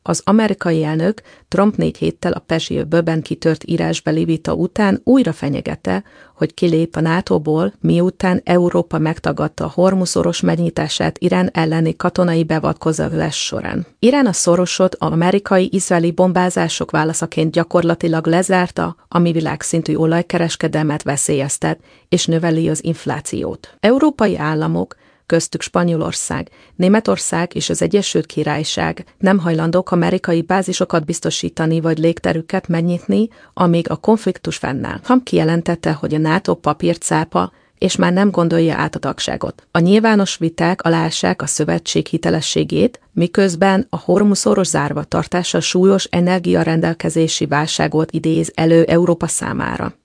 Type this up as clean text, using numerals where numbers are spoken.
Az amerikai elnök Trump 4 héttel a Perzsé-öbölben kitört írásbeli vita után újra fenyegette, hogy kilép a NATO-ból, miután Európa megtagadta a Hormuz-szoros megnyitását Irán elleni katonai beavatkozás során. Irán a szorosot az amerikai-izraeli bombázások válaszaként gyakorlatilag lezárta, ami világszintű olajkereskedelmet veszélyeztet és növeli az inflációt. Európai államok, köztük Spanyolország, Németország és az Egyesült Királyság nem hajlandók amerikai bázisokat biztosítani vagy légterüket megnyitni, amíg a konfliktus fennáll. Trump kijelentette, hogy a NATO papírcápa, és már nem gondolja át a tagságot. A nyilvános viták aláássák a szövetség hitelességét, miközben a Hormuz-szoros zárva tartása súlyos energiarendelkezési válságot idéz elő Európa számára.